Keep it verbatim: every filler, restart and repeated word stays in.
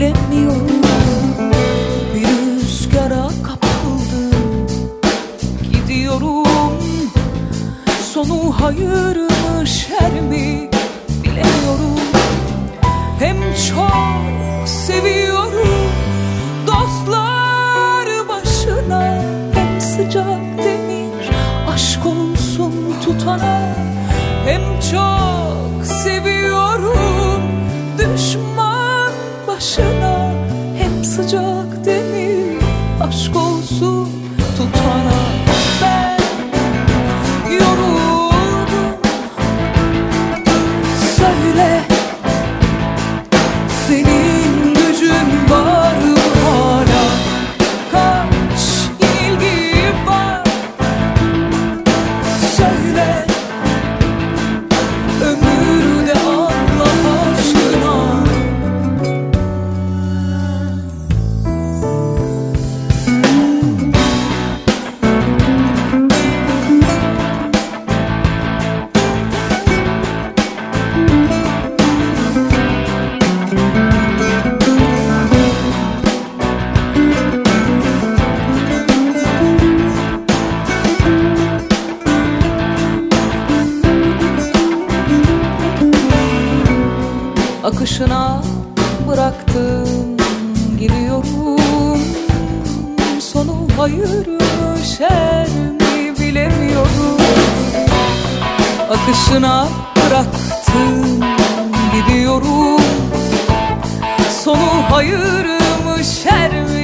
bilemiyorum. Bir rüzgara kapıldım, gidiyorum. Sonu hayır mı şer mi bilemiyorum. Hem çok seviyorum dostlar başına, hem sıcak demir aşk olsun tutana. Hem çok seviyorum düşman başına, hem sıcak demir aşk olsun tutana. Ben yoruldum, söyle senin gücün var mı hala? Kaç yenilgi var söyle, ömürde Allah aşkına. Akışına bıraktım, gidiyorum. Sonu hayır mı şer mi bilemiyorum. Akışına bıraktım, gidiyorum. Sonu hayır mı şer mi